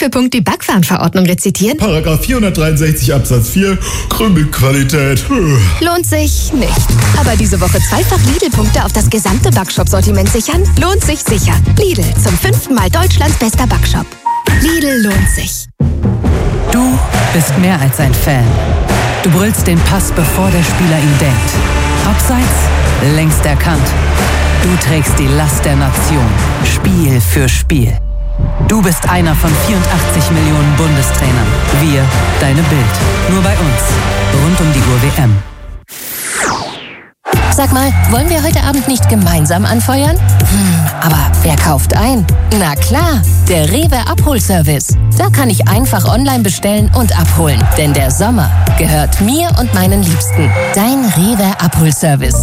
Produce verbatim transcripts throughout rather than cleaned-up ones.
für Punkt die Backwarenverordnung rezitieren? Paragraph vierhundertdreiundsechzig Absatz vier, Krümelqualität. Lohnt sich nicht. Aber diese Woche zweifach Lidl-Punkte auf das gesamte Backshop-Sortiment sichern? Lohnt sich sicher. Lidl, zum fünften Mal Deutschlands bester Backshop. Lidl lohnt sich. Du bist mehr als ein Fan. Du brüllst den Pass, bevor der Spieler ihn denkt. Abseits, längst erkannt. Du trägst die Last der Nation, Spiel für Spiel. Du bist einer von vierundachtzig Millionen Bundestrainern. Wir, deine Bild. Nur bei uns. Rund um die Uhr W M. Sag mal, wollen wir heute Abend nicht gemeinsam anfeuern? Hm, aber wer kauft ein? Na klar, der Rewe Abholservice. Da kann ich einfach online bestellen und abholen. Denn der Sommer gehört mir und meinen Liebsten. Dein Rewe Abholservice.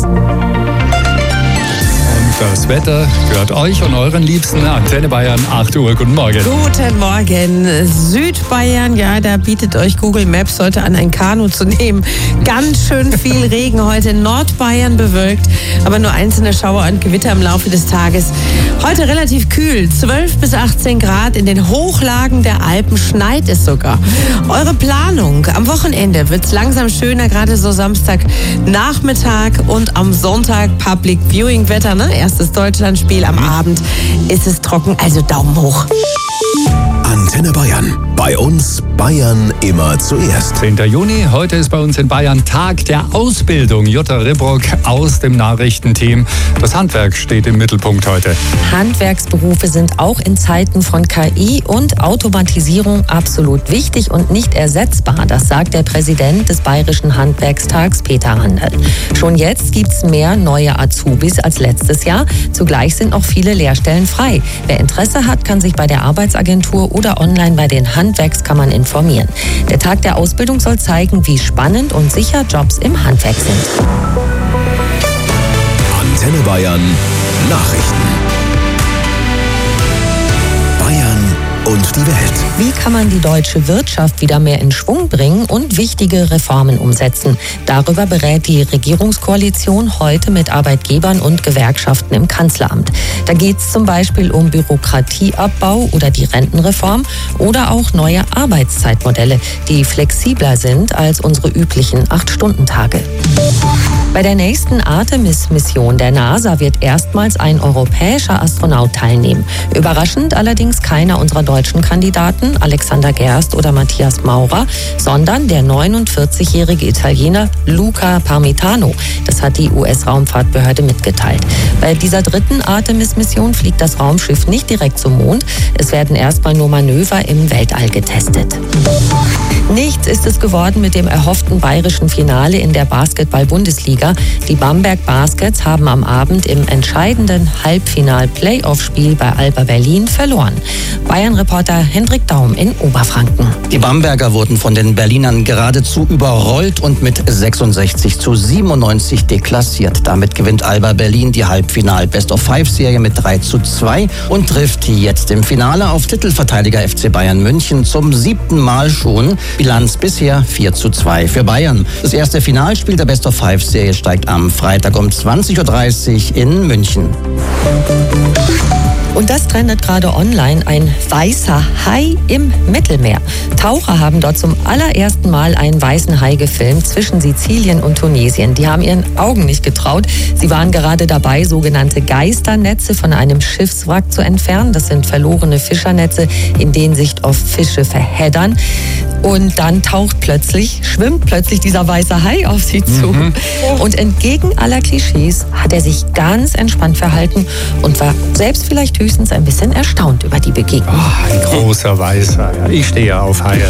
Das Wetter gehört euch und euren Liebsten. Antenne Bayern, acht Uhr. Guten Morgen. Guten Morgen. Südbayern, ja, da bietet euch Google Maps heute an, ein Kanu zu nehmen. Ganz schön viel Regen heute. Nordbayern bewölkt, aber nur einzelne Schauer und Gewitter im Laufe des Tages. Heute relativ kühl, zwölf bis achtzehn Grad. In den Hochlagen der Alpen schneit es sogar. Eure Planung: Am Wochenende wird es langsam schöner, gerade so Samstagnachmittag und am Sonntag Public Viewing Wetter, ne? Erstes Deutschlandspiel am Abend ist es trocken, also Daumen hoch. Antenne Bayern. Bei uns Bayern immer zuerst. zehnter Juni, heute ist bei uns in Bayern Tag der Ausbildung. Jutta Ribrock aus dem Nachrichtenteam. Das Handwerk steht im Mittelpunkt heute. Handwerksberufe sind auch in Zeiten von K I und Automatisierung absolut wichtig und nicht ersetzbar. Das sagt der Präsident des Bayerischen Handwerkstags, Peter Handel. Schon jetzt gibt es mehr neue Azubis als letztes Jahr. Zugleich sind auch viele Lehrstellen frei. Wer Interesse hat, kann sich bei der Arbeitsagentur oder online bei den Handwerkskammern informieren. Der Tag der Ausbildung soll zeigen, wie spannend und sicher Jobs im Handwerk sind. Antenne Bayern Nachrichten. Bayern und die Welt. Wie kann man die deutsche Wirtschaft wieder mehr in Schwung bringen und wichtige Reformen umsetzen? Darüber berät die Regierungskoalition heute mit Arbeitgebern und Gewerkschaften im Kanzleramt. Da geht es zum Beispiel um Bürokratieabbau oder die Rentenreform oder auch neue Arbeitszeitmodelle, die flexibler sind als unsere üblichen Acht-Stunden-Tage. Bei der nächsten Artemis-Mission der NASA wird erstmals ein europäischer Astronaut teilnehmen. Überraschend allerdings keiner unserer deutschen Kandidaten, Alexander Gerst oder Matthias Maurer, sondern der neunundvierzigjährige Italiener Luca Parmitano. Das hat die U S-Raumfahrtbehörde mitgeteilt. Bei dieser dritten Artemis-Mission fliegt das Raumschiff nicht direkt zum Mond. Es werden erstmal nur Manöver im Weltall getestet. Nichts ist es geworden mit dem erhofften bayerischen Finale in der Basketball-Bundesliga. Die Bamberg Baskets haben am Abend im entscheidenden Halbfinal-Playoff-Spiel bei Alba Berlin verloren. Bayern-Reporter Hendrik Daum in Oberfranken. Die Bamberger wurden von den Berlinern geradezu überrollt und mit sechsundsechzig zu siebenundneunzig deklassiert. Damit gewinnt Alba Berlin die Halbfinal-Best-of-Five-Serie mit drei zu zwei und trifft jetzt im Finale auf Titelverteidiger F C Bayern München zum siebten Mal schon. Bilanz bisher vier zu zwei für Bayern. Das erste Finalspiel der Best-of-Five-Serie steigt am Freitag um zwanzig Uhr dreißig in München. Und das trendet gerade online, ein weißer Hai im Mittelmeer. Taucher haben dort zum allerersten Mal einen weißen Hai gefilmt zwischen Sizilien und Tunesien. Die haben ihren Augen nicht getraut. Sie waren gerade dabei, sogenannte Geisternetze von einem Schiffswrack zu entfernen. Das sind verlorene Fischernetze, in denen sich oft Fische verheddern. Und dann taucht plötzlich, schwimmt plötzlich dieser weiße Hai auf sie zu. Mhm. Und entgegen aller Klischees hat er sich ganz entspannt verhalten und war selbst vielleicht höchstens ein bisschen erstaunt über die Begegnung. Oh, ein großer Weißer. Ja, ich stehe auf Haie.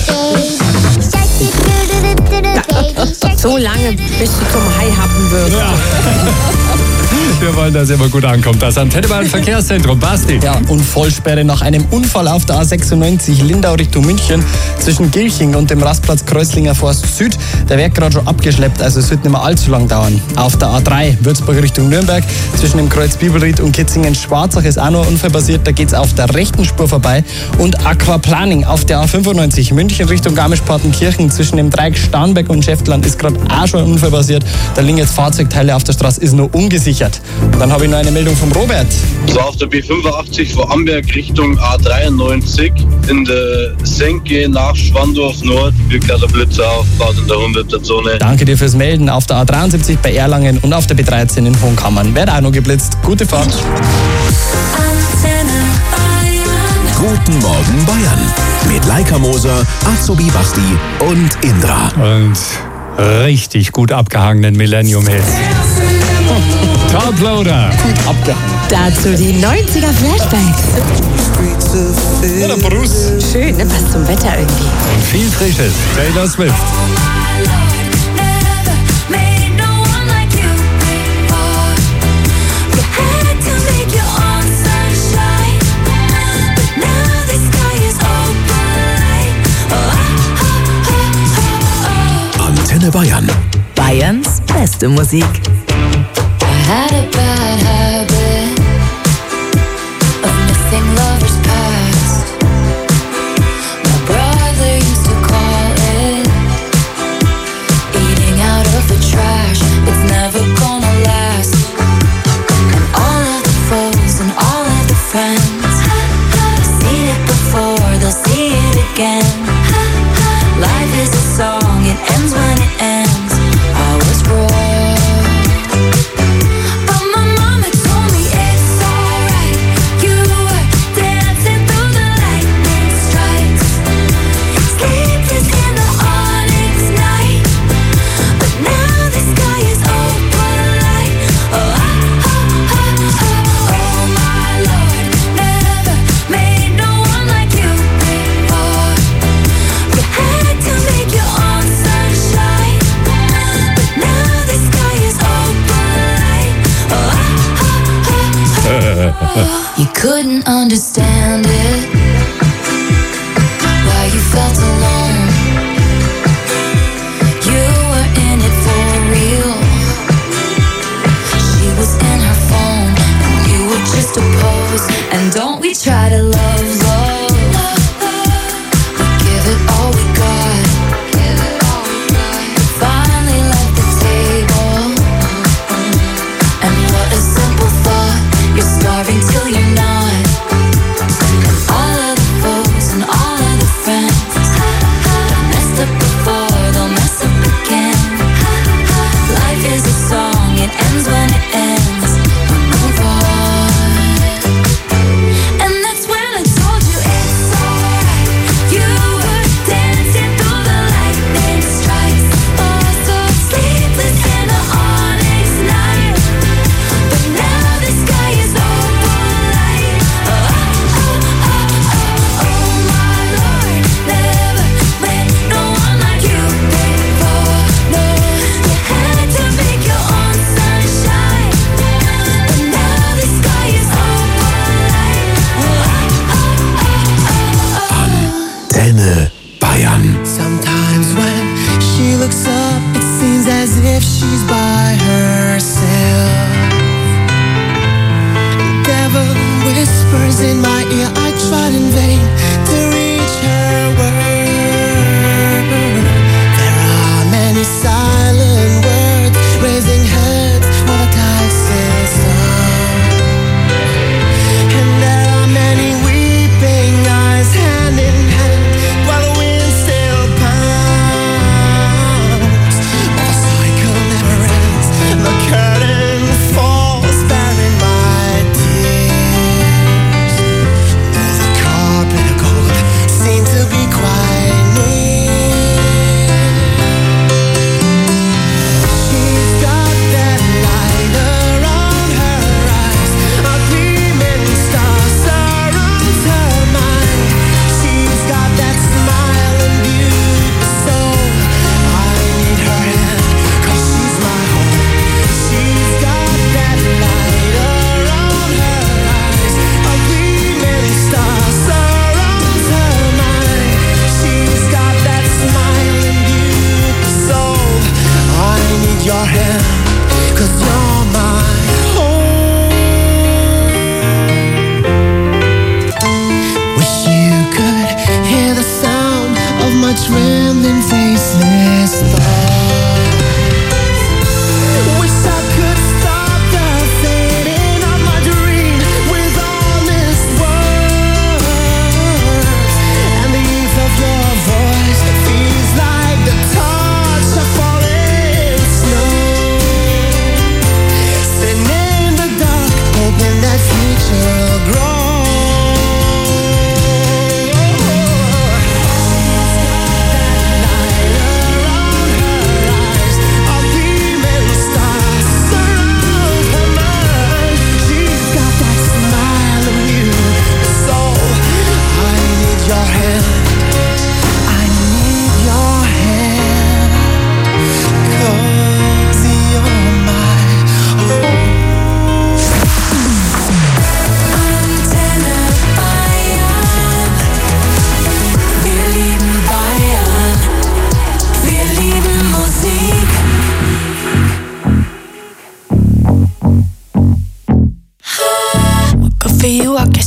So lange, bis sie zum Hai happen würden. Ja. Wir wollen, dass immer gut ankommt. Das Antenne Bayern Verkehrszentrum. Basti. Ja, und Vollsperre nach einem Unfall auf der A sechsundneunzig Lindau Richtung München zwischen Gilching und dem Rastplatz Kreuzlinger Forst Süd. Der wird gerade schon abgeschleppt, also es wird nicht mehr allzu lang dauern. Auf der A drei Würzburg Richtung Nürnberg zwischen dem Kreuz Bibelried und Kitzingen-Schwarzach ist auch noch ein Unfall passiert. Da geht es auf der rechten Spur vorbei. Und Aquaplaning auf der A fünfundneunzig München Richtung Garmisch-Partenkirchen zwischen dem Dreieck Starnberg und Schäftlarn ist gerade auch schon ein Unfall passiert. Da liegen jetzt Fahrzeugteile auf der Straße, ist nur ungesichert. Dann habe ich noch eine Meldung vom Robert. Das war auf der B fünfundachtzig von Amberg Richtung A dreiundneunzig in der Senke nach Schwandorf Nord. Wirklich der Blitzer auf, gerade in der hunderter Zone. Danke dir fürs Melden. Auf der A dreiundsiebzig bei Erlangen und auf der B dreizehn in Hohenkammern. Wird auch noch geblitzt. Gute Fahrt. Guten Morgen Bayern. Mit Laika Moser, Azubi Basti und Indra. Und richtig gut abgehangenen Millennium-Hits. Toploader. Gut abgehangen. Dazu die neunziger Flashbacks. Ja, der Bruce. Schön, ne? Passt zum Wetter irgendwie. Und viel Frisches. Taylor Swift. Antenne Bayern. Bayerns beste Musik. I had a bad habit of missing lovers past. My brother used to call it eating out of the trash. It's never gonna last. And all of the foes and all of the friends have seen it before, they'll see it again. Life is a song, it ends when it ends. I was wrong. You couldn't understand it, why you felt alone. You were in it for real. She was in her phone, and you were just a pose. And don't we try to love love? We give it all we got. Finally left the table, and what a simple thought. You're starving till you're not. And all of the foes and all of the friends have messed up before, they'll mess up again. Life is a song, it ends when it ends. We move on. And that's when I told you it's alright. You were dancing through the lightning strikes. Oh, so sleepless in the onyx night. But now the sky is Antenne Bayern. Sometimes when she looks up, it seems as if she's by herself. Devil whispers in my ear, I tried in vain to reach her word. There are many silent words raising heads while the dice is up. And there are many weeping eyes hand in hand while the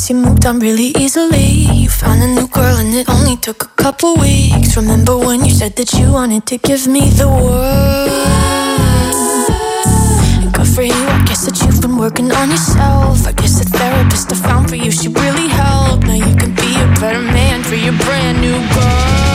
guess you moved on really easily. You found a new girl and it only took a couple weeks. Remember when you said that you wanted to give me the world? And good for you, I guess that you've been working on yourself. I guess the therapist I found for you, she really helped. Now you can be a better man for your brand new girl.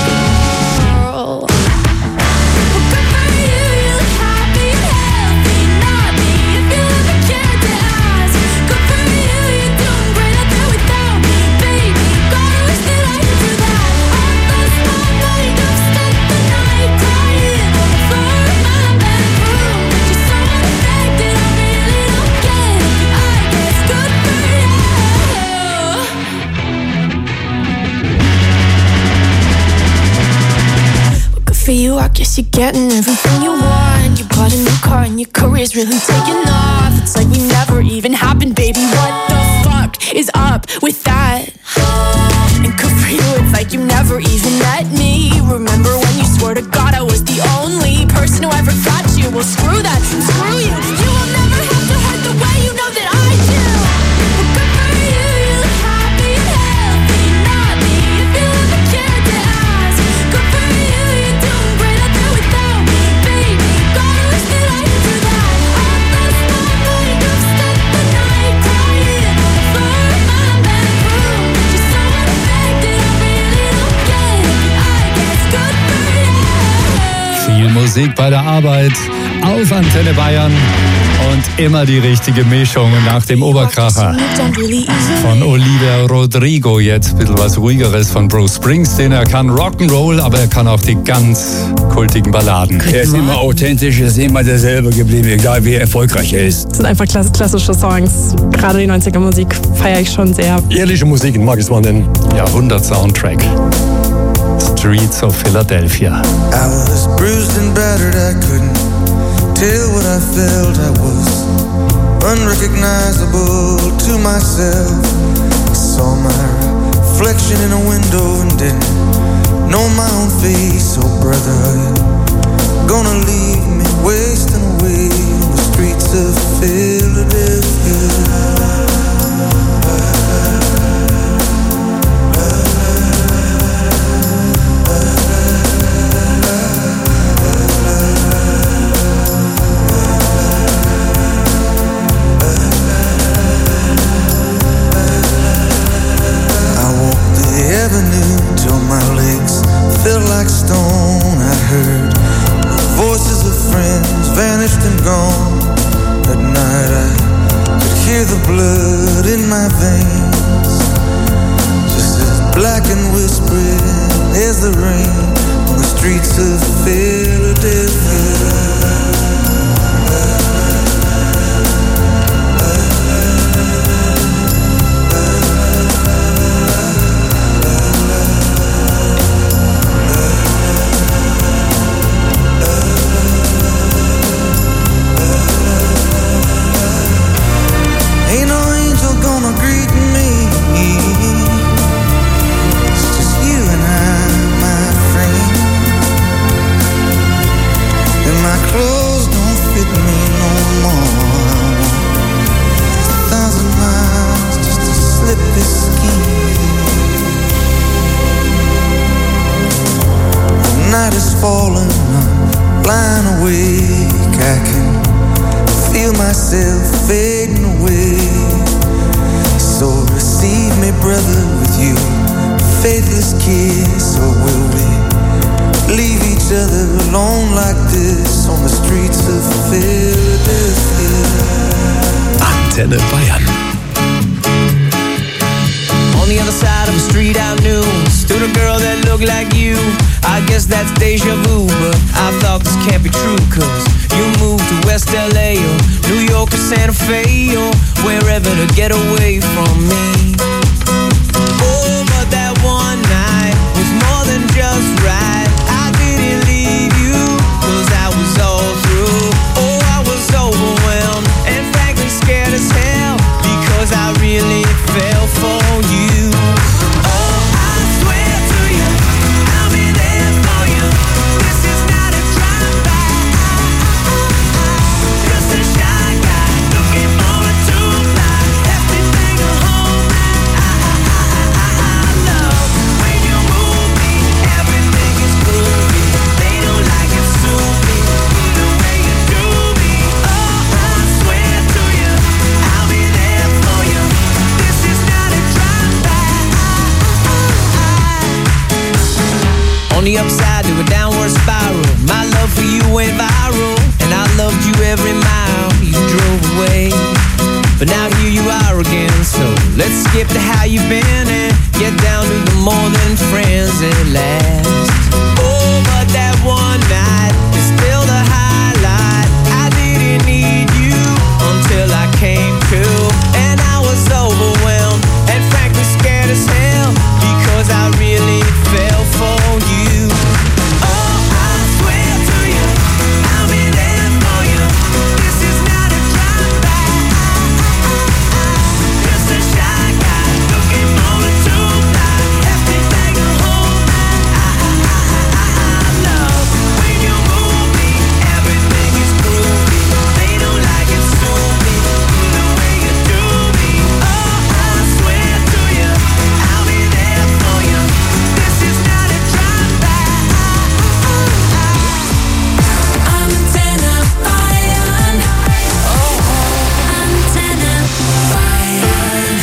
For you, I guess you're getting everything you want. You bought a new car and your career's really taking off. It's like we never even happened, baby. What the fuck is up with that? And good for you, it's like you never even met me. Remember when you swore to God I was the only person who ever got you? Well, screw that, screw you. You will never have to hurt the way you know that I do. Well, good for you, you look happy and healthy. Not me, if you ever cared to ask. Good for you. Musik bei der Arbeit auf Antenne Bayern und immer die richtige Mischung nach dem Oberkracher. Von Olivia Rodrigo jetzt ein bisschen was Ruhigeres von Bruce Springsteen. Er kann Rock'n'Roll, aber er kann auch die ganz kultigen Balladen. Er ist immer authentisch, er ist immer derselbe geblieben, egal wie erfolgreich er ist. Das sind einfach klassische Songs. Gerade die neunziger Musik feiere ich schon sehr. Ehrliche Musik, mag ich es mal nennen. Jahrhundert-Soundtrack. Streets of Philadelphia. I was bruised and battered, I couldn't tell what I felt. I was unrecognizable to myself. I saw my reflection in a window and didn't know my own face. Oh brother, are you gonna leave me wasting away on the streets of Philadelphia? Till my legs felt like stone. I heard the voices of friends vanished and gone. At night I could hear the blood in my veins, just as black and whispering as the rain on the streets of Philadelphia. Night is falling, I'm blind awake. I can feel myself fading away. So receive me, brother, with you faithless kiss. Or will we leave each other alone like this on the streets of Philadelphia? Antenne Bayern. On the other side of the street I knew stood a girl that looked like you. I guess that's deja vu, but I thought this can't be true. Cause you moved to West L A or New York or Santa Fe or wherever to get away from me. Oh, but that one night was more than just right. I didn't leave you cause I was all through. Oh, I was overwhelmed and frankly scared as hell because I really fell for you. Just a shy guy looking for a two-ply. Everything a home run. On the upside to a downward spiral. My love for you went viral, and I loved you every mile you drove away. But now here you are again, so let's skip to how you've been and get down to the more than friends at last. Oh, but that one night is still the highlight. I didn't need you until I came to, and I was overwhelmed and frankly scared as hell because I really fell for you. Oh, I swear to you, I'll be there for you. This is not a drive-by. Just a shy guy looking for a two-fly. Have to take a whole love when you move me. Everything is groovy. They don't like it, sue me the way you do me. Oh, I swear to you, I'll be there for you. This is not a drive-by. I'm antenna Bayern. Oh, antenna Bayern.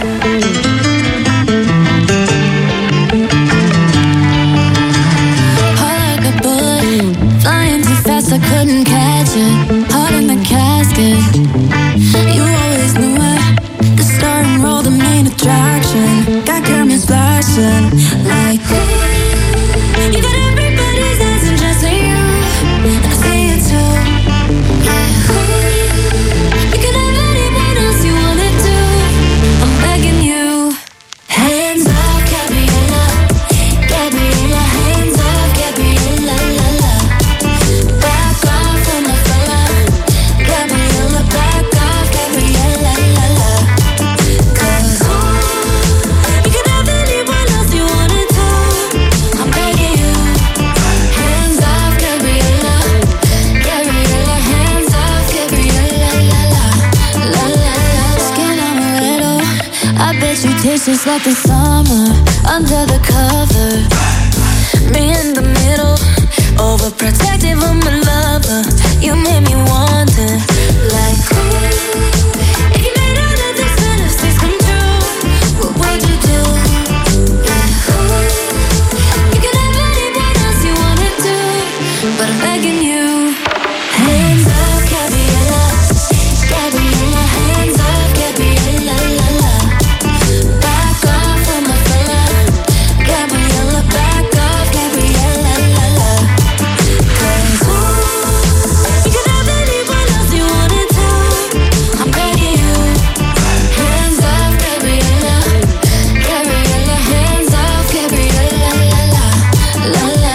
Heart like a bullet, flying too fast, I couldn't catch it. Heart in the casket, you always knew it. The star and roll, the main attraction. Got cameras flashing like you got everybody's eyes and just you, and I see it too. Yeah, you can have anyone else you wanna do. I'm begging you, hands off, Gabriella, Gabriella, hands off, Gabriella, la la. Back off from my fella, Gabriella, back off, Gabriella, la la. 'Cause you can have anyone else you wanna do. I'm begging you, hands off, Gabriella, Gabriella, hands off, Gabriella, la la, la la la. Skin amaretto, I bet you taste just like the summer under the cover. Me in the middle, overprotective of my lover. You made me wonder, like, ooh, if you made all of these fantasies come true, what would you do? Yeah, ooh, you can have anyone else you wanna do, but I'm begging you, hands off, Gabriella, Gabriella, hands off, Gabriella, la la. Back off from my fella, Gabriella, back off, Gabriella, la la. 'Cause ooh, you can have anyone else you wanna do. I'm begging you, hands off, Gabriella, Gabriella, hands off, Gabriella, la la, la la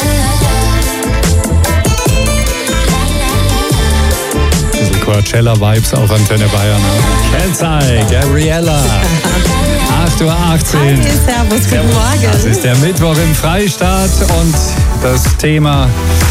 la. Diese Coachella-Vibes auf Antenne Bayern. Kelsey, Gabriella. acht Uhr achtzehn. Hi, servus, guten Morgen. Das ist der Mittwoch im Freistaat und das Thema,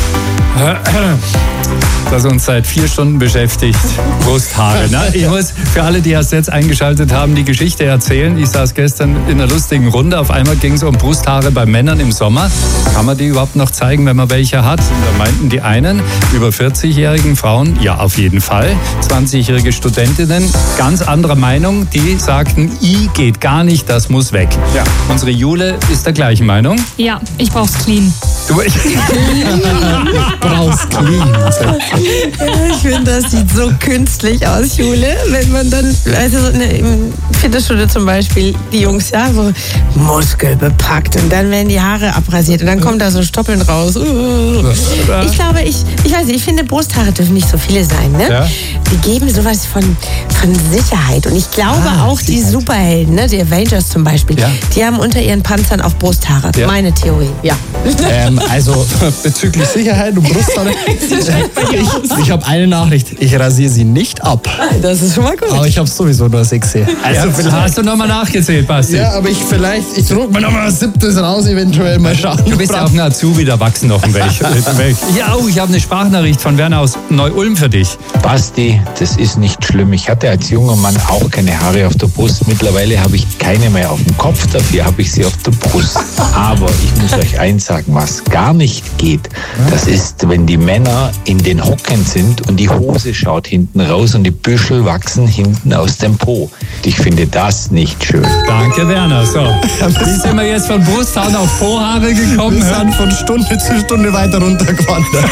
das uns seit vier Stunden beschäftigt, Brusthaare. Ne? Ich muss für alle, die erst jetzt eingeschaltet haben, die Geschichte erzählen. Ich saß gestern in einer lustigen Runde. Auf einmal ging es um Brusthaare bei Männern im Sommer. Kann man die überhaupt noch zeigen, wenn man welche hat? Und da meinten die einen, über vierzig-jährigen Frauen, ja, auf jeden Fall. zwanzigjährige Studentinnen, ganz anderer Meinung. Die sagten, I geht gar nicht, das muss weg. Ja. Unsere Jule ist der gleichen Meinung. Ja, ich brauch's clean. Du ich brauchst clean. Ich finde, das sieht so künstlich aus, Jule. Wenn man dann, also im Fitnessstudio zum Beispiel, die Jungs ja so muskelbepackt und dann werden die Haare abrasiert und dann kommt da so Stoppeln raus. Ich glaube, ich, ich weiß nicht, ich finde, Brusthaare dürfen nicht so viele sein, ne? Ja. Die geben sowas von, von Sicherheit und ich glaube Ah, auch die Superhelden, ne? Die Avengers zum Beispiel, Ja. die haben unter ihren Panzern auch Brusthaare. Ja. Meine Theorie, ja. Ähm, also bezüglich Sicherheit und Brusthaare, ich, ich habe eine Nachricht. Ich rasiere sie nicht ab. Das ist schon mal gut. Aber ich habe sowieso nur sechs. Also Ja, vielleicht, hast du nochmal nachgezählt, Basti? ja, aber ich vielleicht, ich druck mir nochmal ein siebtes raus, eventuell mal schauen. Du bist ja auch ein Azubi, da wachsen noch ein welche. Ja, oh, ich habe eine Sprachnachricht von Werner aus Neu-Ulm für dich. Basti, das ist nicht schlimm. Ich hatte als junger Mann auch keine Haare auf der Brust. Mittlerweile habe ich keine mehr auf dem Kopf, dafür habe ich sie auf der Brust. Aber ich muss euch eins sagen, was gar nicht geht, das ist, wenn die Männer in den Hocken sind und die Hose schaut hinten raus und die Büschel wachsen hinten aus dem Po. Ich finde finde das nicht schön. Danke, Werner. So, wie sind wir jetzt von Brusthaaren auf Pohaare gekommen? Wir sind von Stunde zu Stunde weiter runtergewandert.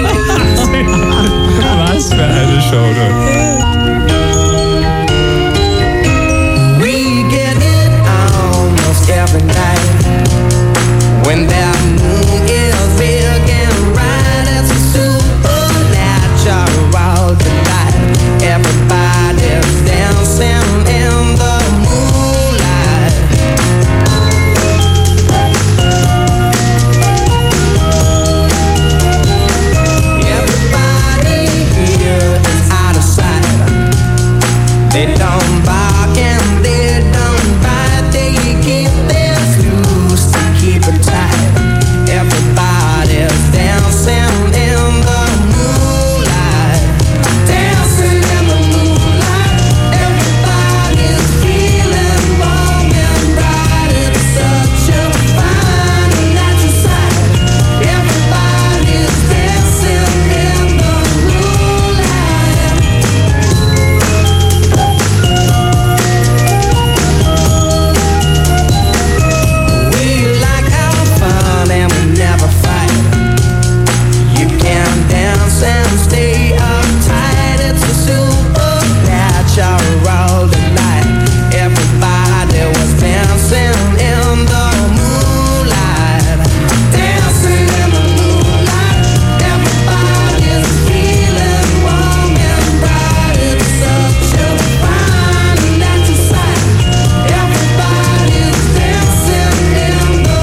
Was für eine Show, du. Every night when that moon is big and bright, it's a supernatural delight. Everybody's dancing in the moonlight. Everybody here is out of sight. They don't bark and they don't bite. They keep keep it tight. Everybody's dancing in the moonlight. Dancing in the moonlight. Everybody's feeling warm and bright. It's such a fine and natural sight. Everybody's dancing in the moonlight. We like our fun and we never fight. You can dance and stay uptight. It's a supernatural delight. Everybody was dancing in the moonlight. Dancing in the moonlight. Everybody's feeling warm and bright. It's such a fine and natural sight. Everybody's dancing in the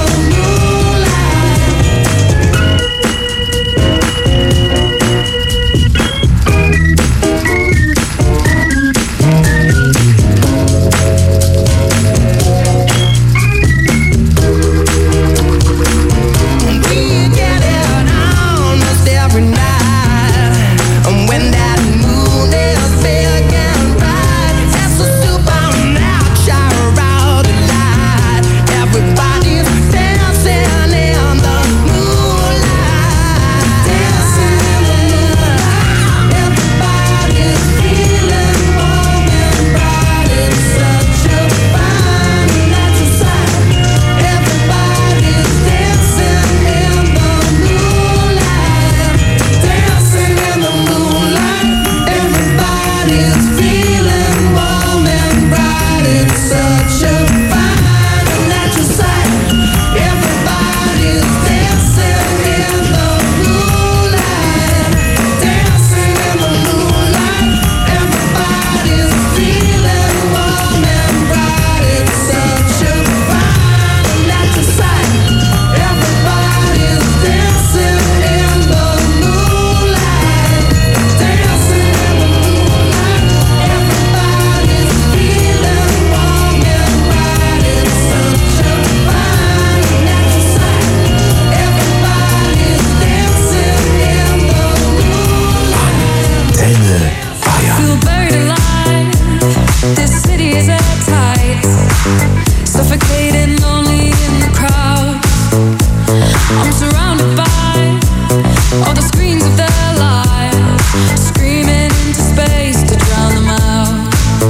we get it almost every night. And when that moon is big and bright, it's a supernatural delight. Everybody's dancing in the moonlight. Dancing in the moonlight. Everybody's feeling warm and bright. It's such a fine and natural sight. Everybody's dancing in the moonlight. Dancing in the moonlight. Everybody's feeling warm and bright. It's such a fine and natural sight. Everybody's dancing in the moonlight. Dancing in the moonlight. Everybody's feeling warm and bright. It's such a fine and natural sight. Everybody's dancing in the moonlight. Dancing in the moonlight. Everybody's feeling warm and bright. It's such a fine and natural sight. Everybody's dancing in the moonlight. Antenne Bayern. Feel buried alive. This city is airtight. Suffocating, lonely in the crowd. I'm surrounded by all the screens of their lives, screaming into space to drown them out.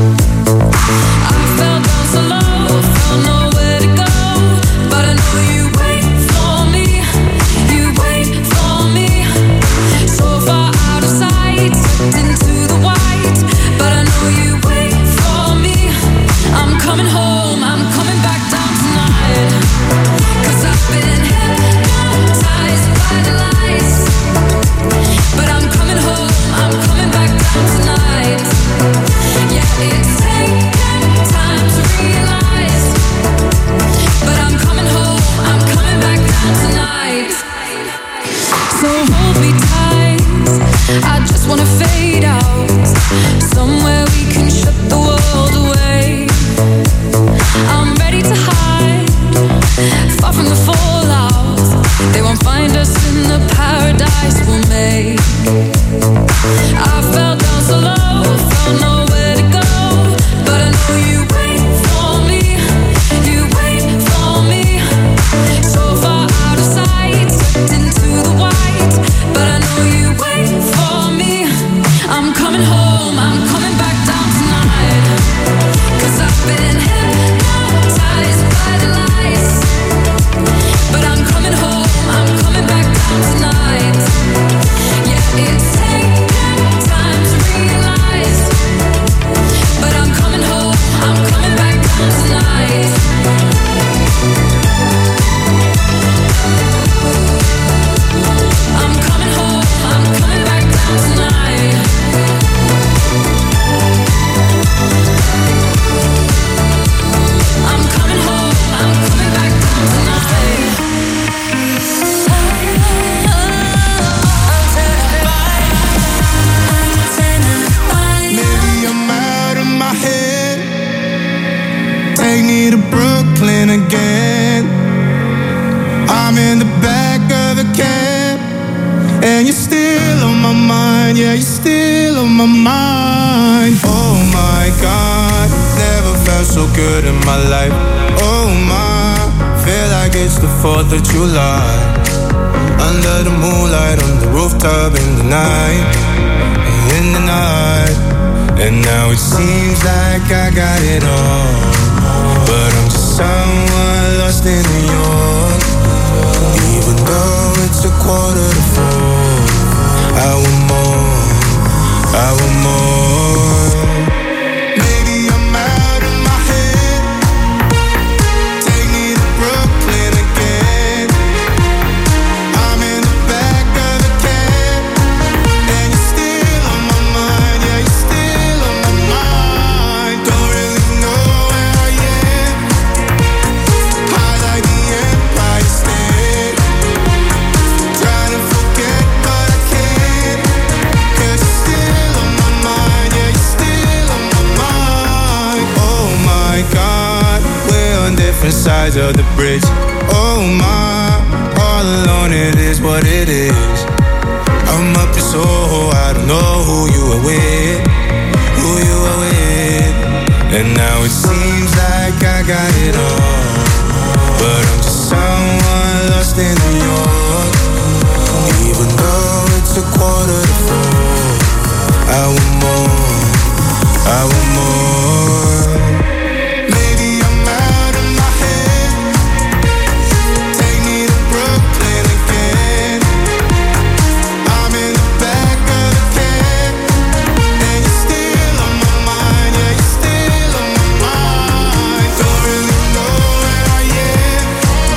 I fell down so low, found nowhere to go, but I know you wait for me. You wait for me. So far out of sight, tucked into the white, but I know you wait for me. I'm coming home, I'm coming back down tonight. still on my mind. Oh my God, never felt so good in my life. Oh my, feel like it's the fourth of July. Under the moonlight, on the rooftop in the night, in the night. And now it seems like I got it all, but I'm just someone lost in New York. Even though it's a quarter to four, I want more, I want more. Maybe I'm out of my head. Take me to Brooklyn again. I'm in the back of a cab, and you're still on my mind. Yeah, you're still on my mind. Don't really know where I am. High like the Empire State. Trying to forget, but I can't. 'Cause you're still on my mind. Yeah, you're still on my mind. Oh my God, we're on different sides of the bridge. Oh my, all alone it is what it is. I'm up in Soho, I don't know who you are with, who you are with. And now it seems like I got it all, but I'm just someone lost in New York. Even though it's a quarter to four, I want more, I want more. Maybe I'm out of my head. Take me to Brooklyn again. I'm in the back of a cab, and you're still on my mind. Yeah, you're still on my mind. Don't really know where I am.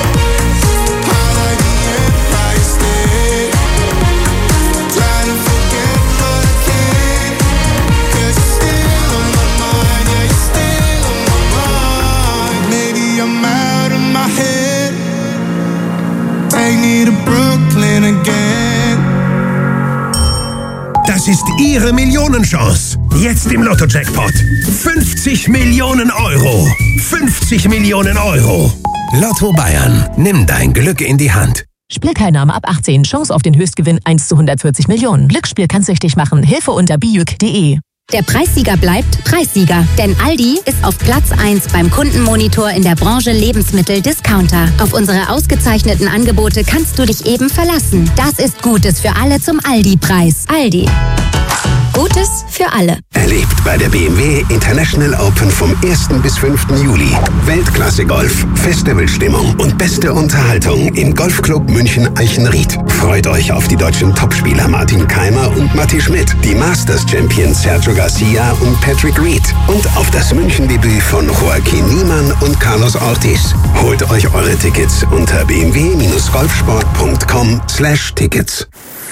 High like the Empire State. Trying to forget, but I can't. 'Cause you're still on my mind. Yeah, you're still on my mind. Maybe I'm out of my head. Take me to Brooklyn again. Das ist Ihre Millionenchance. Jetzt im Lotto-Jackpot. fünfzig Millionen Euro. fünfzig Millionen Euro. Lotto Bayern. Nimm dein Glück in die Hand. Spielteilnahme ab achtzehn. Chance auf den Höchstgewinn eins zu hundertvierzig Millionen. Glücksspiel kann süchtig machen. Hilfe unter bijuk punkt de. Der Preissieger bleibt Preissieger, denn Aldi ist auf Platz eins beim Kundenmonitor in der Branche Lebensmittel-Discounter. Auf unsere ausgezeichneten Angebote kannst du dich eben verlassen. Das ist Gutes für alle zum Aldi-Preis. Aldi. Gutes für alle. Erlebt bei der B M W International Open vom ersten bis fünften Juli. Weltklasse Golf, Festivalstimmung und beste Unterhaltung im Golfclub München Eichenried. Freut euch auf die deutschen Topspieler Martin Keimer und Matti Schmidt, die Masters-Champions Sergio Garcia und Patrick Reed und auf das München-Debüt von Joaquin Niemann und Carlos Ortiz. Holt euch eure Tickets unter b m w golfsport punkt com slash tickets.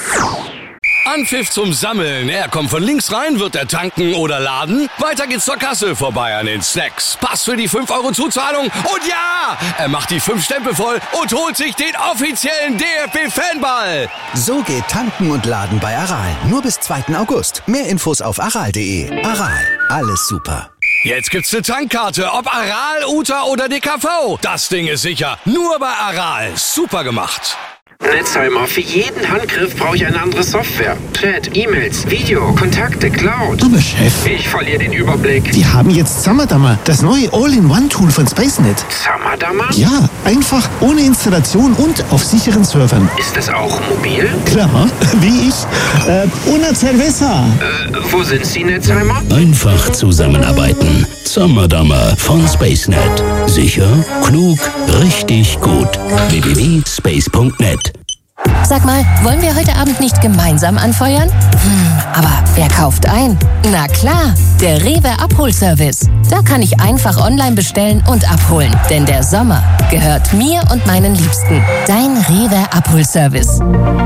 Anpfiff zum Sammeln. Er kommt von links rein, wird er tanken oder laden. Weiter geht's zur Kasse vorbei an den Snacks. Pass für die fünf Euro Zuzahlung. Und ja, er macht die fünf Stempel voll und holt sich den offiziellen D F B-Fanball. So geht tanken und laden bei Aral. Nur bis zweiten August. Mehr Infos auf aral punkt de. Aral, alles super. Jetzt gibt's eine Tankkarte, ob Aral, U T A oder D K V. Das Ding ist sicher. Nur bei Aral. Super gemacht. Netzheimer, für jeden Handgriff brauche ich eine andere Software. Chat, E-Mails, Video, Kontakte, Cloud. Aber Chef, ich verliere den Überblick. Die haben jetzt Summerdamer, das neue All-in-One-Tool von SpaceNet. Summerdamer? Ja, einfach, ohne Installation und auf sicheren Servern. Ist das auch mobil? Klar, wie ich. Äh, una cerveza. Äh, wo sind Sie, Netzheimer? Einfach zusammenarbeiten. Summerdamer von SpaceNet. Sicher, klug, richtig gut. w w w punkt space punkt net. Sag mal, wollen wir heute Abend nicht gemeinsam anfeuern? Hm, aber wer kauft ein? Na klar, der Rewe Abholservice. Da kann ich einfach online bestellen und abholen. Denn der Sommer gehört mir und meinen Liebsten. Dein Rewe Abholservice.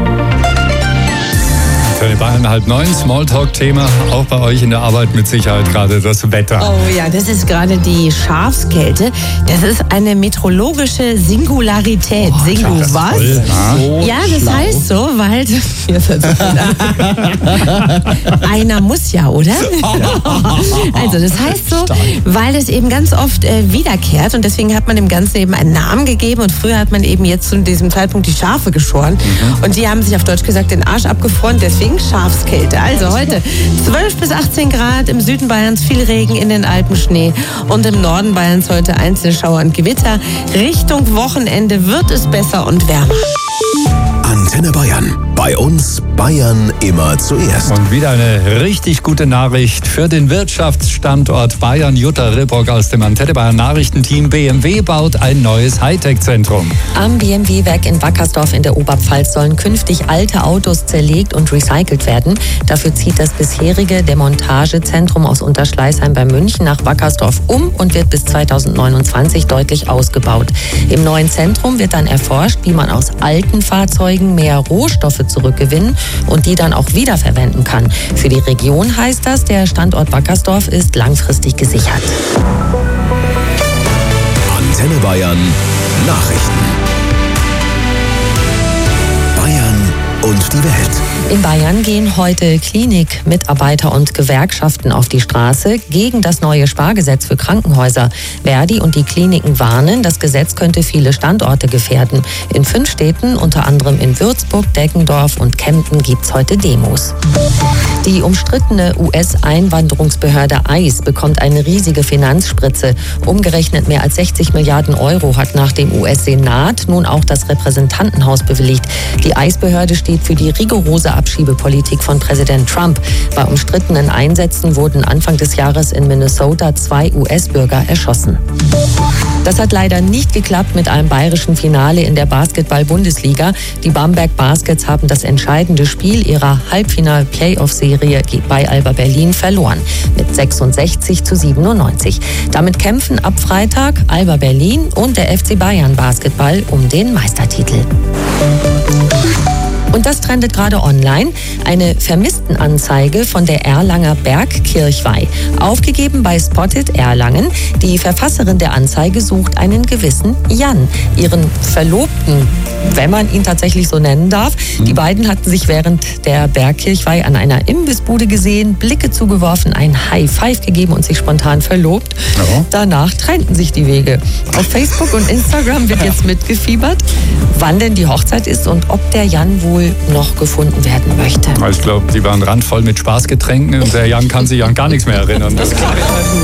Antenne Bayern halb neun, Smalltalk-Thema, auch bei euch in der Arbeit mit Sicherheit gerade das Wetter. Oh ja, das ist gerade die Schafskälte. Das ist eine meteorologische Singularität. Oh, Singu das was? Toll, so ja, das schlau. heißt so, weil einer muss ja, oder? Also das heißt so, weil es eben ganz oft äh, wiederkehrt und deswegen hat man dem Ganzen eben einen Namen gegeben und früher hat man eben jetzt zu diesem Zeitpunkt die Schafe geschoren mhm. und die haben sich auf Deutsch gesagt den Arsch abgefroren, deswegen Frühling, Schafskälte. Also heute zwölf bis achtzehn Grad, im Süden Bayerns viel Regen, in den Alpen Schnee und im Norden Bayerns heute einzelne Schauer und Gewitter. Richtung Wochenende wird es besser und wärmer. Antenne Bayern. Bei uns Bayern immer zuerst. Und wieder eine richtig gute Nachricht für den Wirtschaftsstandort Bayern. Jutta Ribrock aus dem Antenne Bayern Nachrichtenteam. B M W baut ein neues Hightech-Zentrum. Am B M W-Werk in Wackersdorf in der Oberpfalz sollen künftig alte Autos zerlegt und recycelt werden. Dafür zieht das bisherige Demontagezentrum aus Unterschleißheim bei München nach Wackersdorf um und wird bis zweitausendneunundzwanzig deutlich ausgebaut. Im neuen Zentrum wird dann erforscht, wie man aus alten Fahrzeugen mehr Rohstoffe zurückgewinnen und die dann auch wiederverwenden kann. Für die Region heißt das, der Standort Wackersdorf ist langfristig gesichert. Antenne Bayern Nachrichten. Bayern und die Welt. In Bayern gehen heute Klinik, Mitarbeiter und Gewerkschaften auf die Straße gegen das neue Spargesetz für Krankenhäuser. Verdi und die Kliniken warnen, das Gesetz könnte viele Standorte gefährden. In fünf Städten, unter anderem in Würzburg, Deggendorf und Kempten, gibt es heute Demos. Die umstrittene U S-Einwanderungsbehörde I C E bekommt eine riesige Finanzspritze. Umgerechnet mehr als sechzig Milliarden Euro hat nach dem U S-Senat nun auch das Repräsentantenhaus bewilligt. Die I C E-Behörde steht für die rigorose Abschiebepolitik von Präsident Trump. Bei umstrittenen Einsätzen wurden Anfang des Jahres in Minnesota zwei U S-Bürger erschossen. Das hat leider nicht geklappt mit einem bayerischen Finale in der Basketball-Bundesliga. Die Bamberg Baskets haben das entscheidende Spiel ihrer Halbfinal-Playoff-Serie bei Alba Berlin verloren. Mit sechsundsechzig zu siebenundneunzig. Damit kämpfen ab Freitag Alba Berlin und der F C Bayern Basketball um den Meistertitel. Und das trendet gerade online. Eine Vermisstenanzeige von der Erlanger Bergkirchweih. Aufgegeben bei Spotted Erlangen. Die Verfasserin der Anzeige sucht einen gewissen Jan, ihren Verlobten, wenn man ihn tatsächlich so nennen darf. Die beiden hatten sich während der Bergkirchweih an einer Imbissbude gesehen, Blicke zugeworfen, ein High Five gegeben und sich spontan verlobt. Ja. Danach trennten sich die Wege. Auf Facebook und Instagram wird jetzt mitgefiebert, wann denn die Hochzeit ist und ob der Jan wohl noch gefunden werden möchte. Ich glaube, die waren randvoll mit Spaßgetränken und der Jan kann sich an gar nichts mehr erinnern. Das kann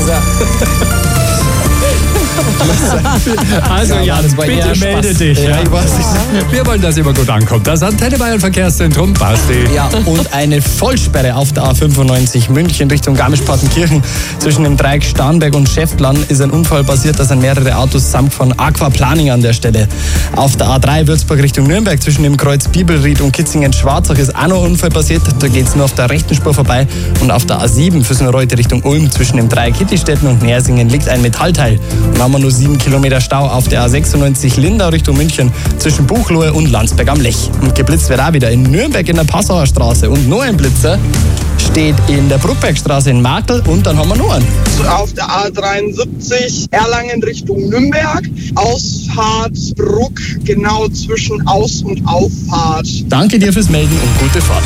Also ja, bitte melde dich. Ja. Ja, wir wollen, dass immer gut ankommt. Das Antenne Bayern Verkehrszentrum, Basti. Ja, und eine Vollsperre auf der A fünfundneunzig München Richtung Garmisch-Partenkirchen. Zwischen dem Dreieck Starnberg und Schäftlarn ist ein Unfall passiert, da sind mehrere Autos samt von Aquaplaning an der Stelle. Auf der A drei Würzburg Richtung Nürnberg zwischen dem Kreuz Bibelried und Kitzingen-Schwarzach ist auch noch ein Unfall passiert. Da geht es nur auf der rechten Spur vorbei. Und auf der A sieben Füssenreuth Richtung Ulm zwischen dem Dreieck Hittistetten und Nersingen liegt ein Metallteil. Und haben wir nur sieben Kilometer Stau auf der A sechsundneunzig Lindau Richtung München zwischen Buchloe und Landsberg am Lech. Und geblitzt wird auch wieder in Nürnberg in der Passauer Straße. Und noch ein Blitzer steht in der Bruckbergstraße in Markel und dann haben wir noch einen. Auf der A dreiundsiebzig Erlangen Richtung Nürnberg, Ausfahrt Bruck, genau zwischen Aus- und Auffahrt. Danke dir fürs Melden und gute Fahrt.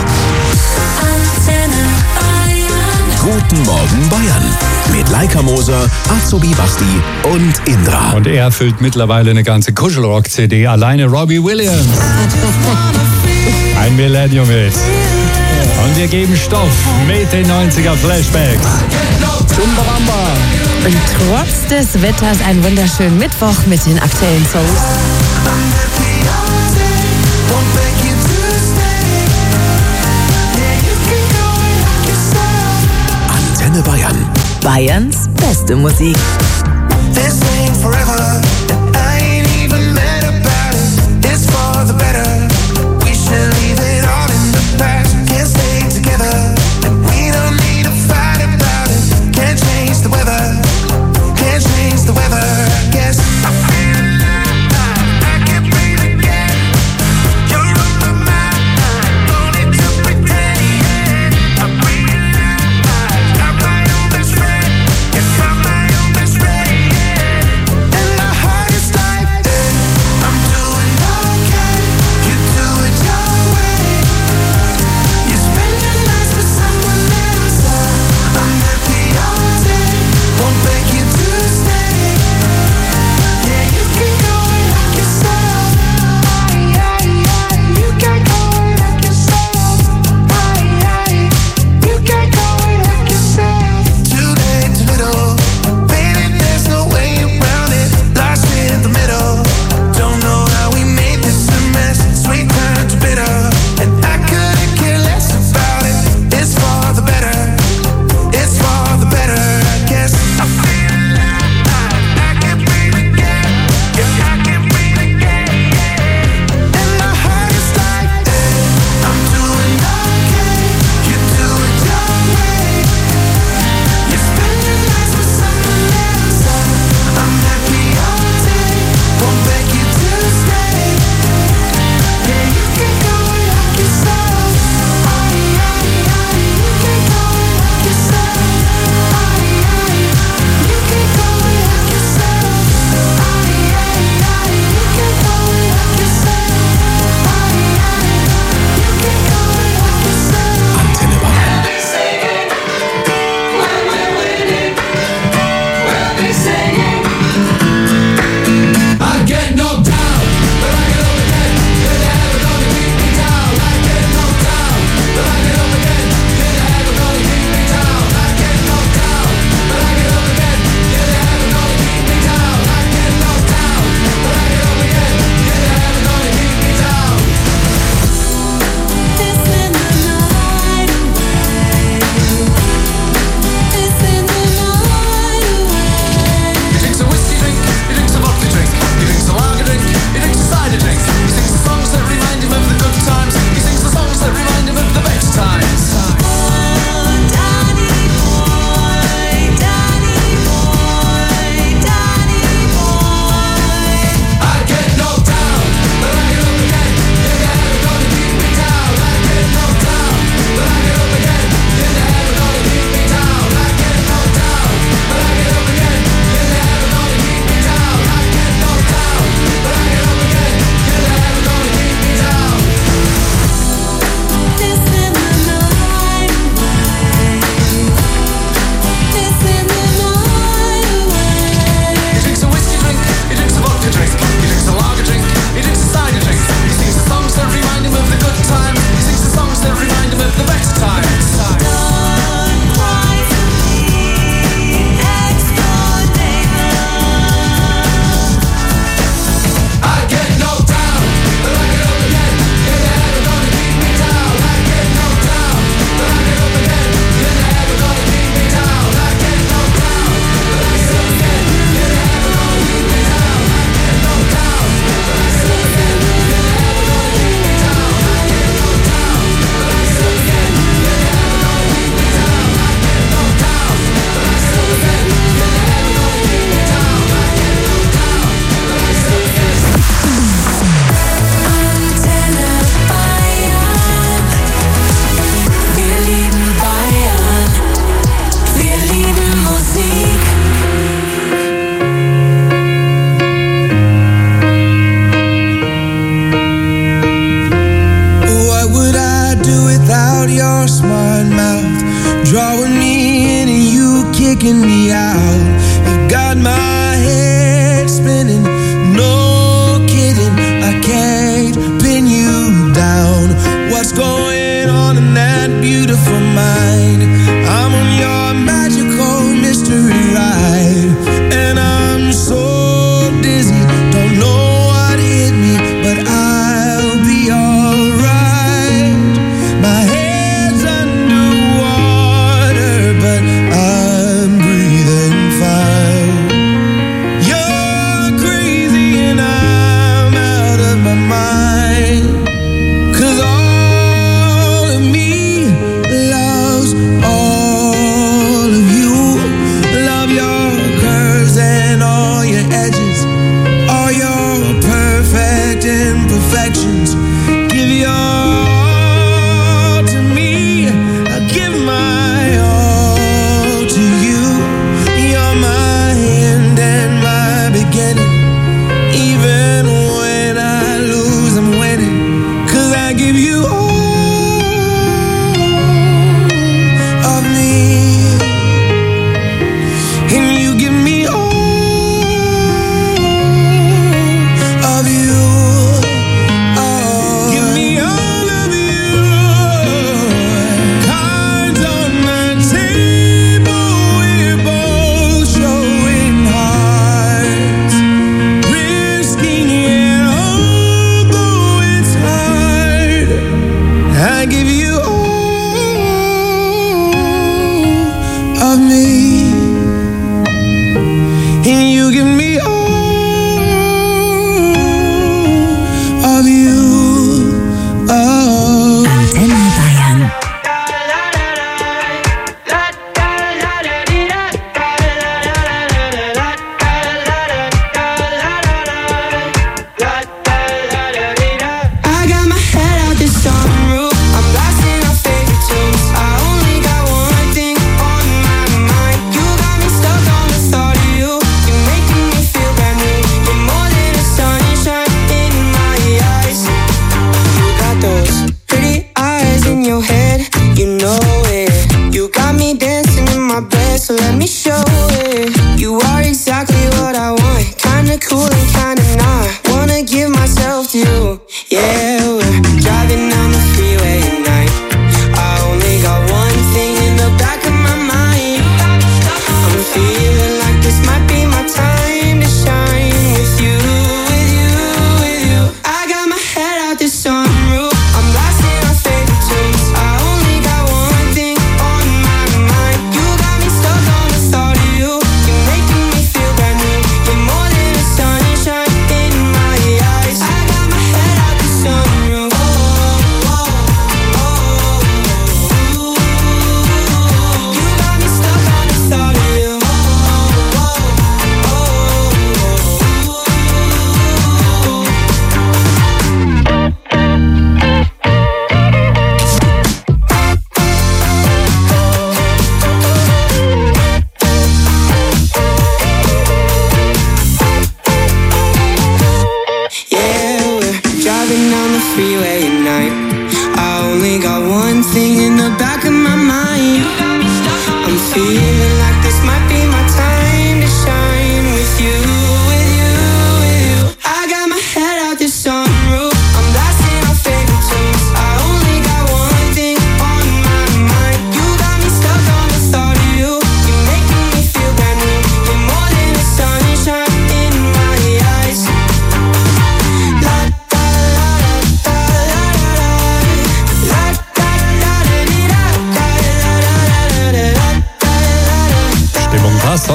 Guten Morgen Bayern. Mit Leica Moser, Azubi Basti und Indra. Und er füllt mittlerweile eine ganze Kuschelrock-C D. Alleine Robbie Williams. Ein Millennium-Hit. Und wir geben Stoff mit den neunziger Flashbacks. Chumbawamba. Und trotz des Wetters ein wunderschönen Mittwoch mit den aktuellen Songs. Antenne Bayern. Bayerns beste Musik. This ain't forever. I ain't even mad about it. It's for the better. We should leave it all in the past. Can't stay together. And we don't need to fight about it. Can't change the weather. Can't change the weather. Guess I feel alive. I can breathe again. You're on my mind. Don't need to pretend. I realize I'm my own best friend. Yes, I'm my own best friend. And my heart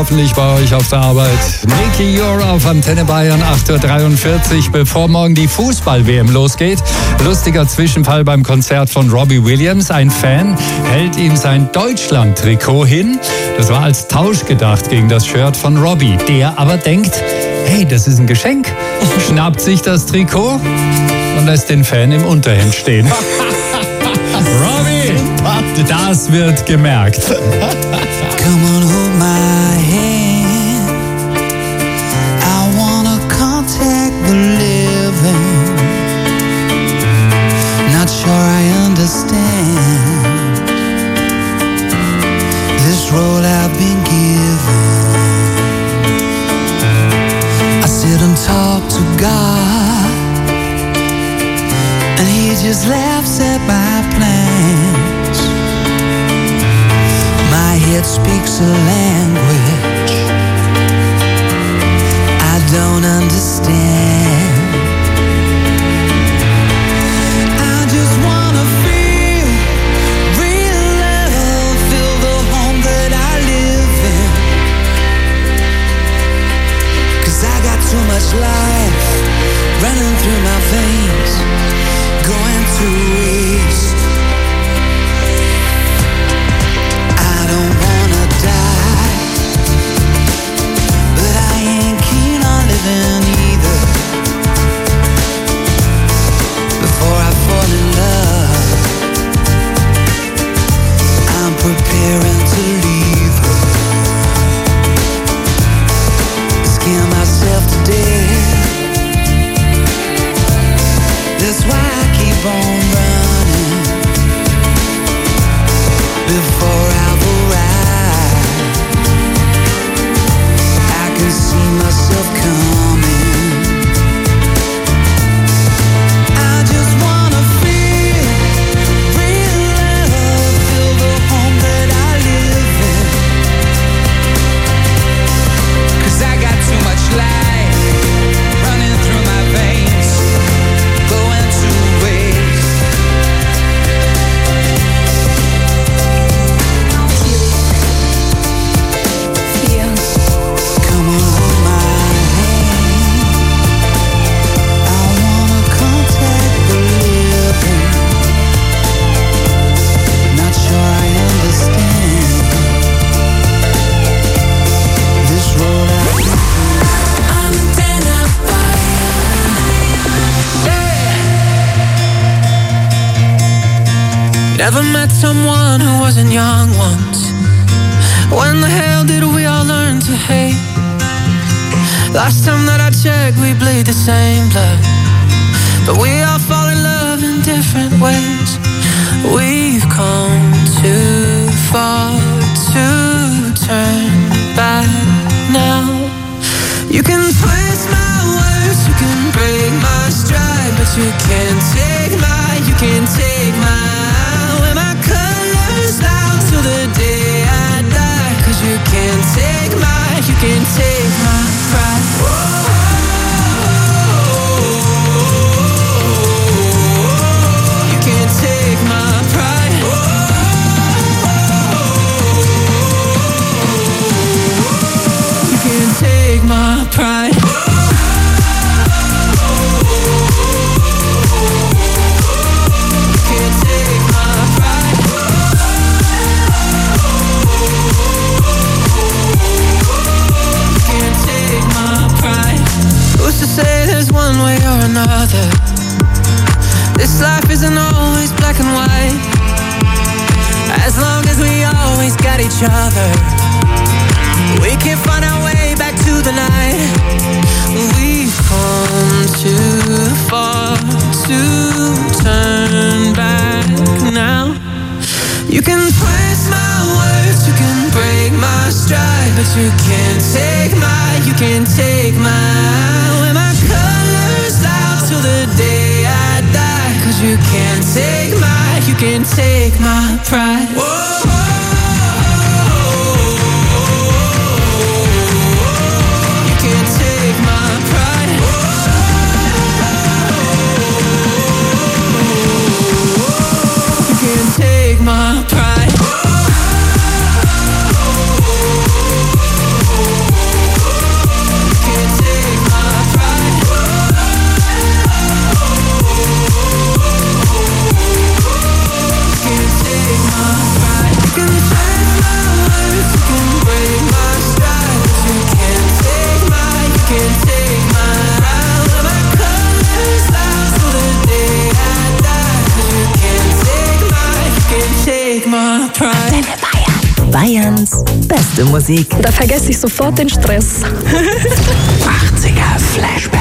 hoffentlich bei euch auf der Arbeit. Niki Euro auf Antenne Bayern, acht Uhr dreiundvierzig, bevor morgen die Fußball-W M losgeht. Lustiger Zwischenfall beim Konzert von Robbie Williams. Ein Fan hält ihm sein Deutschland-Trikot hin. Das war als Tausch gedacht gegen das Shirt von Robbie. Der aber denkt, hey, das ist ein Geschenk. Schnappt sich das Trikot und lässt den Fan im Unterhemd stehen. Robbie, das wird gemerkt. Come on, hold my hand. I wanna contact the living. Not sure I understand this role I've been given. I sit and talk to God, and He just laughs at my plans. My head speaks a language I don't understand. I just wanna feel real love, feel the home that I live in. 'Cause I got too much life running through my veins, going to waste. I don't wanna die, but I ain't keen on living either. Before I fall in love, I'm preparing to leave her. Scare myself to death. That's why I keep on running before I've arrived. I can see myself coming. I just wanna feel real love, feel the home that I live in. 'Cause I got too much life running through my veins, going to waste. Come on, hold my hand. I wanna contact the living. Not sure I understand this road I Never met someone who wasn't young once. When the hell did we all learn to hate? Last time that I checked, we bleed the same blood, but we all fall in love in different ways. We've come too far to turn back now. You can twist my words, you can break my stride, but you can't take my, you can't take my, wear my colors out till the day I die. 'Cause you can't take my, you can't take my pride. You can't take my pride. You can't take my pride. Who's to say there's one way or another? This life isn't always black and white. As long as we always got each other, we can find our way back to the night. We've come too far to turn back now. You can twist my words, you can break my stride, but you can't take my, you can't take my, wear my colors out till the day I die. 'Cause you can't take my, you can't take my pride. Whoa. You can't take my pride. You can't take my pride. Bayerns beste Musik. Da vergesse ich sofort den Stress. achtziger Flashback.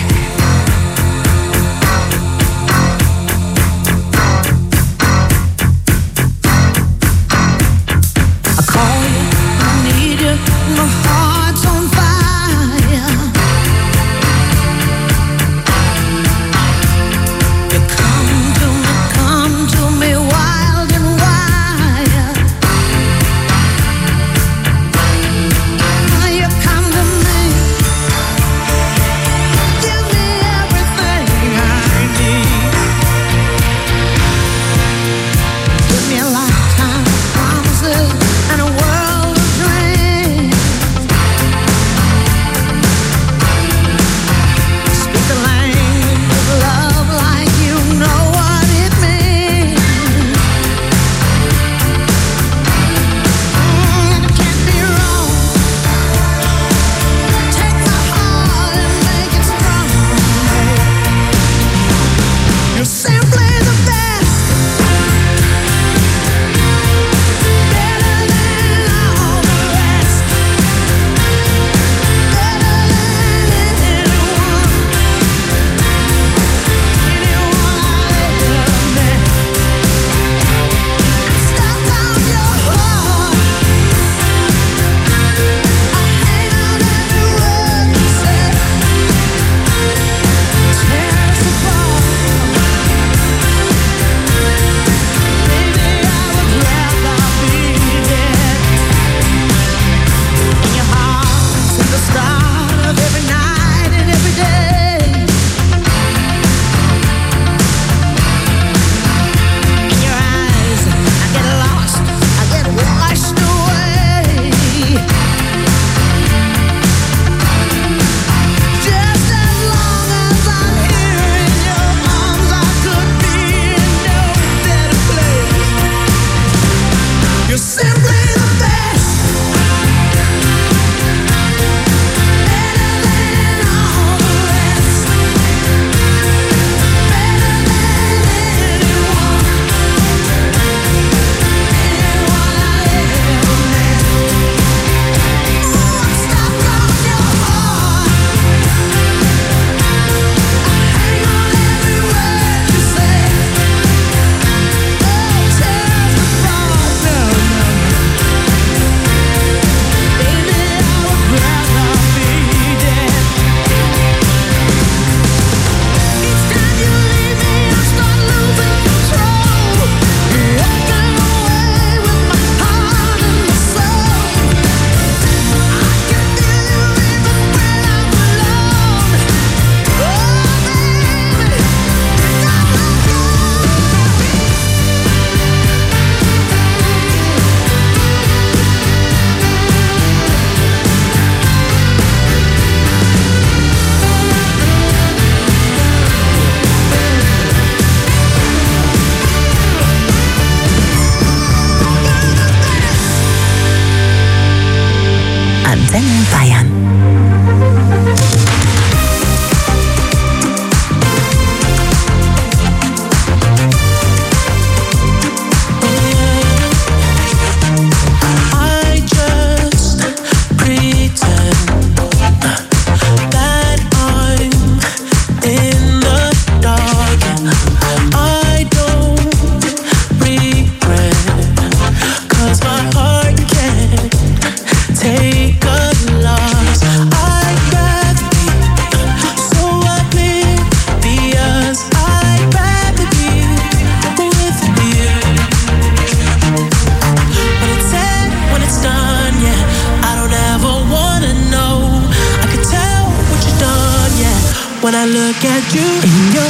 When I look at you in your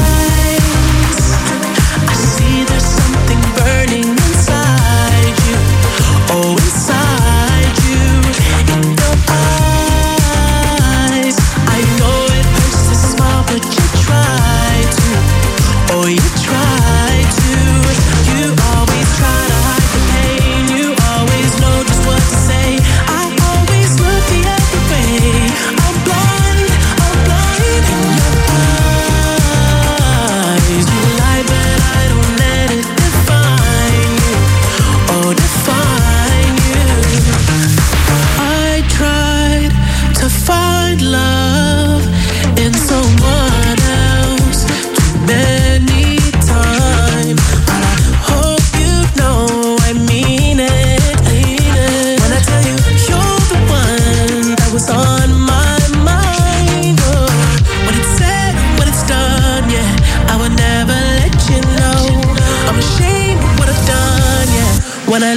eyes, I see there's something burning inside you. Oh, inside you, in your eyes. I know it hurts to smile, but you try to. Oh, you try to. You always try to hide the pain. You always know just what to say. I always look the other way. I'm blind, I'm blind in your eyes. You lie, but I don't let it define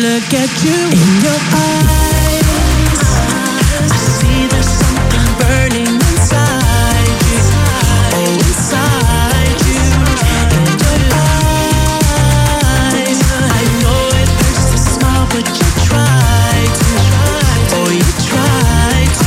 look at you in your eyes, I see there's something burning inside you. Oh, inside you. In your eyes, I know it hurts to smile, but you try to. Oh, you try to.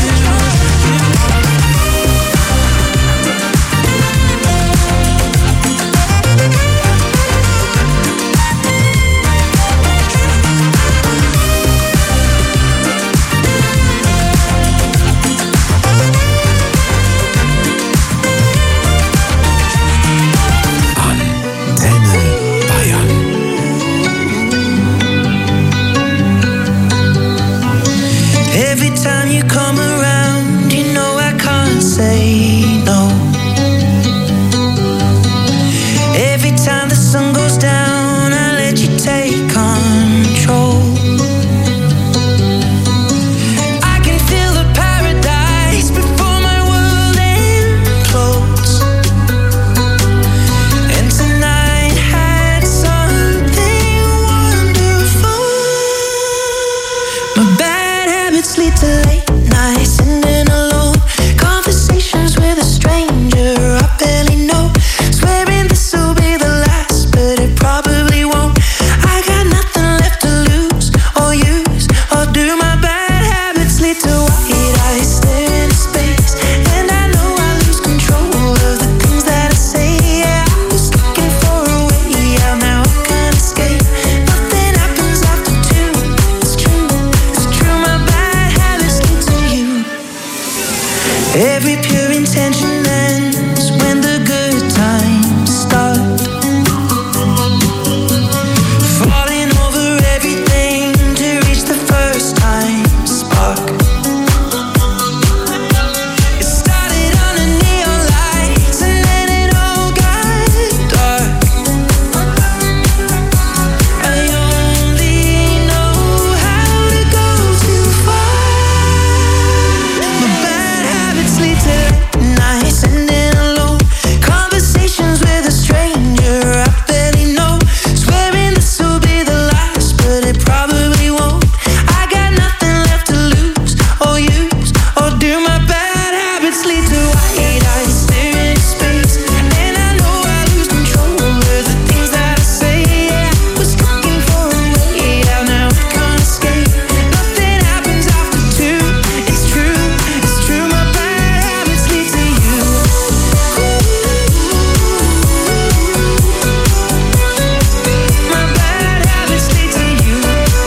Every time you come around, you know I can't say no. Every time the sun goes down, I let you take control. I can feel the paradise before my world implodes. And tonight had something wonderful. My bad habits lead to late nights and then alone conversations with a stranger I barely know. Swearing this will be the last, but it probably won't. I got nothing left to lose or use or do. My bad habits lead to white eyes stare into space, and I know I lose control of the things that I say. Yeah, I was looking for a way out, now I can't escape. Nothing happens after two. It's true, it's true. My bad habits lead to you. Every pure intention ends when the good times start. Falling over everything to reach the first time spark. It started under neon lights and then it all got dark. I only know how to go too far. My bad habits lead to late nights and then alone conversations with a stranger I barely know. Swearing this will be the last, but it probably won't. I got nothing left to lose or use or do. My bad habits lead to white eyes stare into space, and I know I lose control of the things that I say. Yeah, I was looking for a way out, now I can't escape. Nothing happens after two. It's true, it's true. My bad habits lead to you. My bad habits lead to you.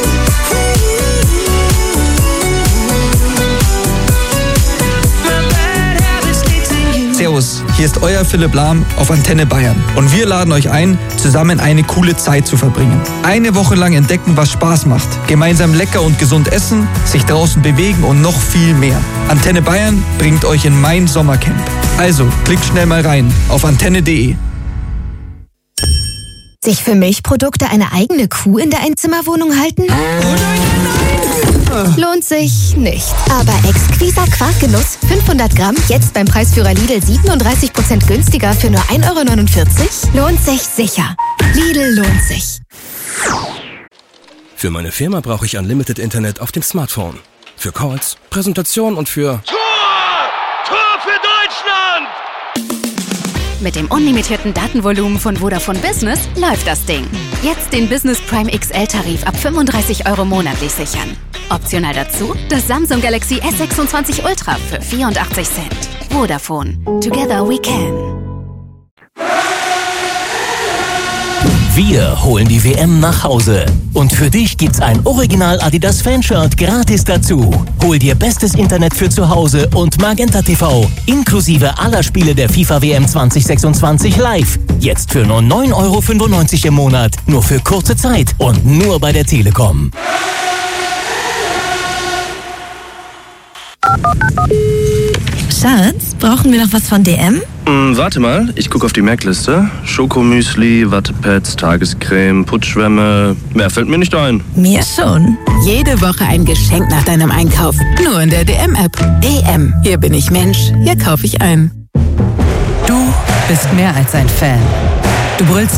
My bad habits lead to you. Servus, hier ist euer Philipp Lahm auf Antenne Bayern. Und wir laden euch ein, zusammen eine coole Zeit zu verbringen. Eine Woche lang entdecken, was Spaß macht. Gemeinsam lecker und gesund essen, sich draußen bewegen und noch viel mehr. Antenne Bayern bringt euch in mein Sommercamp. Also, klickt schnell mal rein auf antenne punkt de. Sich für Milchprodukte eine eigene Kuh in der Einzimmerwohnung halten? Lohnt sich nicht. Aber Exquisa Quarkgenuss fünfhundert Gramm, jetzt beim Preisführer Lidl siebenunddreißig Prozent günstiger für nur ein Euro neunundvierzig? Lohnt sich sicher. Lidl lohnt sich. Für meine Firma brauche ich Unlimited Internet auf dem Smartphone. Für Calls, Präsentation und für... Tor für Deutschland! Mit dem unlimitierten Datenvolumen von Vodafone Business läuft das Ding. Jetzt den Business Prime X L-Tarif ab fünfunddreißig Euro monatlich sichern. Optional dazu das Samsung Galaxy S sechsundzwanzig Ultra für vierundachtzig Cent. Vodafone. Together we can. Wir holen die W M nach Hause. Und für dich gibt's ein Original Adidas Fanshirt gratis dazu. Hol dir bestes Internet für zu Hause und Magenta T V. Inklusive aller Spiele der FIFA W M zwanzig sechsundzwanzig live. Jetzt für nur neun Euro fünfundneunzig im Monat. Nur für kurze Zeit und nur bei der Telekom. Schatz, brauchen wir noch was von D M? Hm, warte mal, ich gucke auf die Merkliste. Schokomüsli, Wattepads, Tagescreme, Putzschwämme. Mehr fällt mir nicht ein. Mir schon. Jede Woche ein Geschenk nach deinem Einkauf. Nur in der D M-App. D M. Hier bin ich Mensch. Hier kaufe ich ein. Du bist mehr als ein Fan. Du brüllst